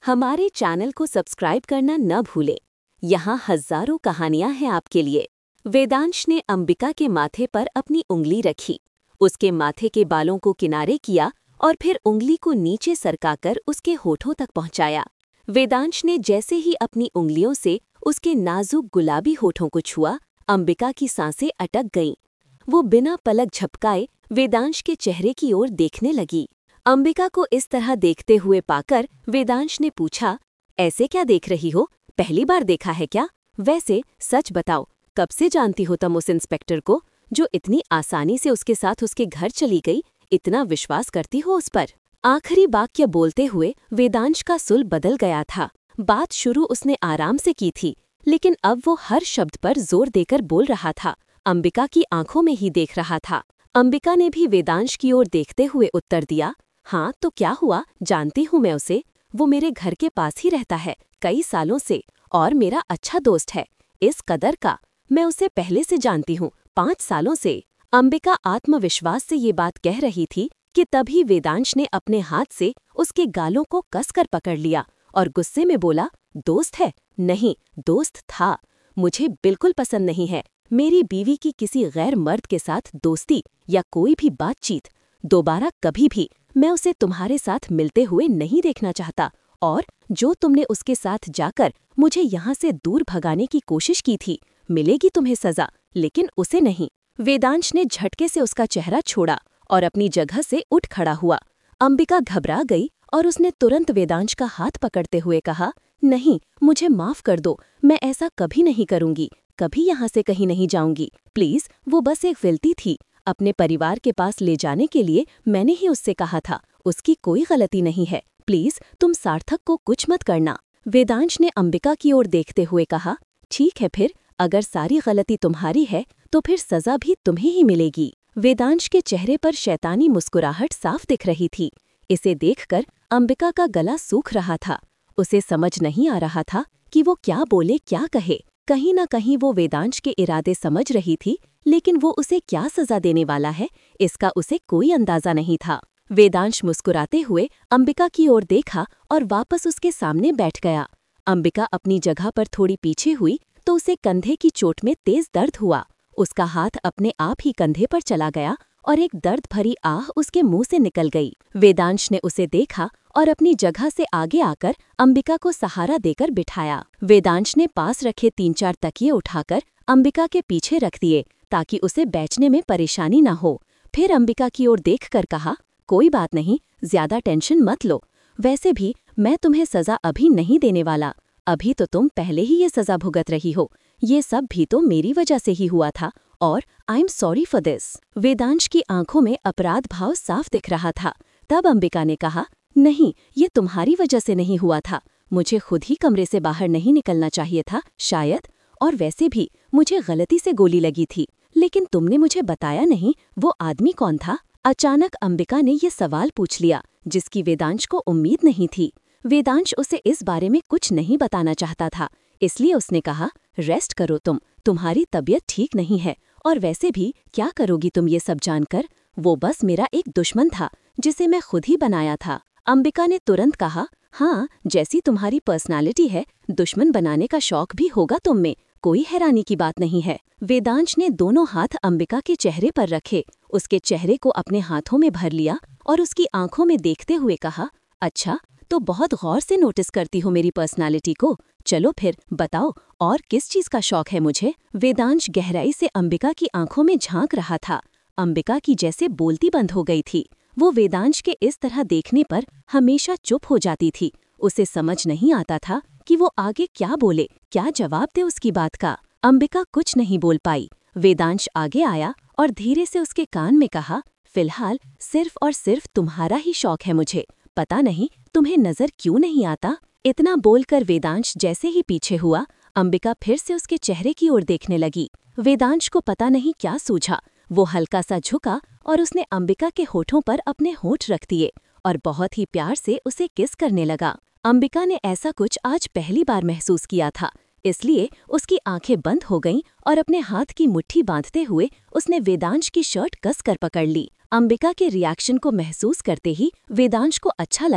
हमारे चैनल को सब्सक्राइब करना न भूलें। यहाँ हजारों कहानियां हैं आपके लिए। वेदांश ने अंबिका के माथे पर अपनी उंगली रखी, उसके माथे के बालों को किनारे किया और फिर उंगली को नीचे सरकाकर उसके होठों तक पहुंचाया। वेदांश ने जैसे ही अपनी उंगलियों से उसके नाजुक गुलाबी होठों को छुआ, अंबिका की सांसें अटक गईं। वो बिना पलक झपकाए वेदांश के चेहरे की ओर देखने लगी। अंबिका को इस तरह देखते हुए पाकर वेदांश ने पूछा, ऐसे क्या देख रही हो? पहली बार देखा है क्या? वैसे सच बताओ, कब से जानती हो तुम उस इंस्पेक्टर को जो इतनी आसानी से उसके साथ उसके घर चली गई? इतना विश्वास करती हो उस पर? आखिरी वाक्य बोलते हुए वेदांश का सुल बदल गया था। बात शुरू उसने आराम से की थी, लेकिन अब वो हर शब्द पर जोर देकर बोल रहा था, अंबिका की आंखों में ही देख रहा था। अंबिका ने भी वेदांश की ओर देखते हुए उत्तर दिया, हाँ तो क्या हुआ, जानती हूँ मैं उसे। वो मेरे घर के पास ही रहता है कई सालों से और मेरा अच्छा दोस्त है, इस कदर का। मैं उसे पहले से जानती हूँ, 5 सालों से। अंबिका आत्मविश्वास से ये बात कह रही थी कि तभी वेदांश ने अपने हाथ से उसके गालों को कसकर पकड़ लिया और गुस्से में बोला, दोस्त है? नहीं, दोस्त था। मुझे बिल्कुल पसंद नहीं है मेरी बीवी की किसी गैर मर्द के साथ दोस्ती या कोई भी बातचीत। दोबारा कभी भी मैं उसे तुम्हारे साथ मिलते हुए नहीं देखना चाहता। और जो तुमने उसके साथ जाकर मुझे यहाँ से दूर भगाने की कोशिश की थी, मिलेगी तुम्हें सजा, लेकिन उसे नहीं। वेदांश ने झटके से उसका चेहरा छोड़ा और अपनी जगह से उठ खड़ा हुआ। अंबिका घबरा गई और उसने तुरंत वेदांश का हाथ पकड़ते हुए कहा, नहीं, मुझे माफ कर दो, मैं ऐसा कभी नहीं करूंगी, कभी यहाँ से कहीं नहीं जाऊंगी। प्लीज, वो बस एक गलती थी। अपने परिवार के पास ले जाने के लिए मैंने ही उससे कहा था, उसकी कोई गलती नहीं है। प्लीज, तुम सार्थक को कुछ मत करना। वेदांश ने अंबिका की ओर देखते हुए कहा, ठीक है फिर, अगर सारी गलती तुम्हारी है तो फिर सजा भी तुम्हें ही मिलेगी। वेदांश के चेहरे पर शैतानी मुस्कुराहट साफ दिख रही थी। इसे देखकर अंबिका का गला सूख रहा था। उसे समझ नहीं आ रहा था कि वो क्या बोले क्या कहे। कहीं न कहीं वो वेदांश के इरादे समझ रही थी, लेकिन वो उसे क्या सजा देने वाला है, इसका उसे कोई अंदाजा नहीं था। वेदांश मुस्कुराते हुए अंबिका की ओर देखा और वापस उसके सामने बैठ गया। अंबिका अपनी जगह पर थोड़ी पीछे हुई तो उसे कंधे की चोट में तेज दर्द हुआ। उसका हाथ अपने आप ही कंधे पर चला गया और एक दर्द भरी आह उसके मुंह से निकल गई। वेदांश ने उसे देखा और अपनी जगह से आगे आकर अंबिका को सहारा देकर बिठाया। वेदांश ने पास रखे 3-4 तकिए उठाकर अंबिका के पीछे रख दिए ताकि उसे बैठने में परेशानी न हो। फिर अंबिका की ओर देखकर कहा, कोई बात नहीं, ज्यादा टेंशन मत लो। वैसे भी मैं तुम्हें सजा अभी नहीं देने वाला। अभी तो तुम पहले ही ये सजा भुगत रही हो। ये सब भी तो मेरी वजह से ही हुआ था और I am sorry for this. Vedansh की आंखों में अपराध भाव साफ दिख रहा था। तब अंबिका ने कहा, नहीं, ये तुम्हारी वजह से नहीं हुआ था। मुझे खुद ही कमरे से बाहर नहीं निकलना चाहिए था शायद, और वैसे भी मुझे गलती से गोली लगी थी, लेकिन तुमने मुझे बताया नहीं वो आदमी कौन था। अचानक अंबिका ने ये सवाल पूछ लिया जिसकी वेदांश को उम्मीद नहीं थी। वेदांश उसे इस बारे में कुछ नहीं बताना चाहता था, इसलिए उसने कहा, रेस्ट करो तुम्हारी तबीयत ठीक नहीं है, और वैसे भी क्या करोगी तुम ये सब जानकर? वो बस मेरा एक दुश्मन था जिसे मैं खुद ही बनाया था। अंबिका ने तुरंत कहा, हाँ, जैसी तुम्हारी पर्सनालिटी है, दुश्मन बनाने का शौक भी होगा तुम में, कोई हैरानी की बात नहीं है। वेदांश ने दोनों हाथ अंबिका के चेहरे पर रखे, उसके चेहरे को अपने हाथों में भर लिया और उसकी आंखों में देखते हुए कहा, अच्छा, तो बहुत गौर से नोटिस करती हो मेरी पर्सनालिटी को। चलो फिर बताओ, और किस चीज का शौक है मुझे? वेदांश गहराई से अंबिका की आंखों में झांक रहा था। अंबिका की जैसे बोलती बंद हो गई थी। वो वेदांश के इस तरह देखने पर हमेशा चुप हो जाती थी। उसे समझ नहीं आता था कि वो आगे क्या बोले, क्या जवाब दे उसकी बात का। अंबिका कुछ नहीं बोल पाई। वेदांश आगे आया और धीरे से उसके कान में कहा, फिलहाल सिर्फ और सिर्फ तुम्हारा ही शौक है मुझे, पता नहीं तुम्हें नजर क्यों नहीं आता। इतना बोलकर वेदांश जैसे ही पीछे हुआ, अंबिका फिर से उसके चेहरे की ओर देखने लगी। वेदांश को पता नहीं क्या सूझा। वो हल्का सा झुका और उसने अंबिका के होठों पर अपने होठ रख दिए और बहुत ही प्यार से उसे किस करने लगा। अंबिका ने ऐसा कुछ आज पहली बार महसूस किया था, इसलिए उसकी आंखें बंद हो गईं और अपने हाथ की मुट्ठी बांधते हुए उसने वेदांश की शर्ट कसकर पकड़ ली। अंबिका के रिएक्शन को महसूस करते ही वेदांश को अच्छा लगा।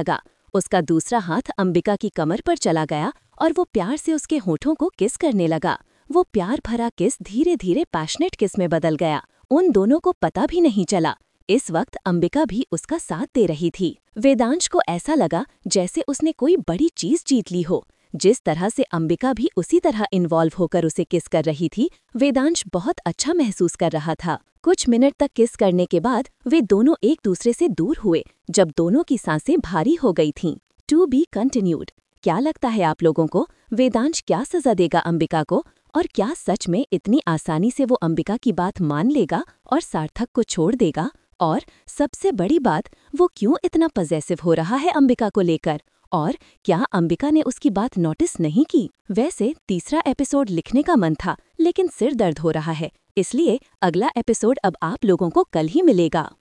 उसका दूसरा हाथ अंबिका की कमर पर चला गया और वो प्यार से उसके होठों को किस करने लगा। वो प्यार भरा किस धीरे धीरे पैशनेट किस में बदल गया। उन दोनों को पता भी नहीं चला। इस वक्त अंबिका भी उसका साथ दे रही थी। वेदांश को ऐसा लगा जैसे उसने कोई बड़ी चीज जीत ली हो। जिस तरह से अंबिका भी उसी तरह इन्वॉल्व होकर उसे किस कर रही थी, वेदांश बहुत अच्छा महसूस कर रहा था। कुछ मिनट तक किस करने के बाद वे दोनों एक दूसरे से दूर हुए, जब दोनों की सांसें भारी हो गई थीं। To be continued. क्या लगता है आप लोगों को, वेदांश क्या सजा देगा अंबिका को? और क्या सच में इतनी आसानी से वो अंबिका की बात मान लेगा और सार्थक को छोड़ देगा? और सबसे बड़ी बात, वो क्यों इतना पजेसिव हो रहा है अंबिका को लेकर? और क्या अंबिका ने उसकी बात नोटिस नहीं की? वैसे तीसरा एपिसोड लिखने का मन था, लेकिन सिर दर्द हो रहा है, इसलिए अगला एपिसोड अब आप लोगों को कल ही मिलेगा।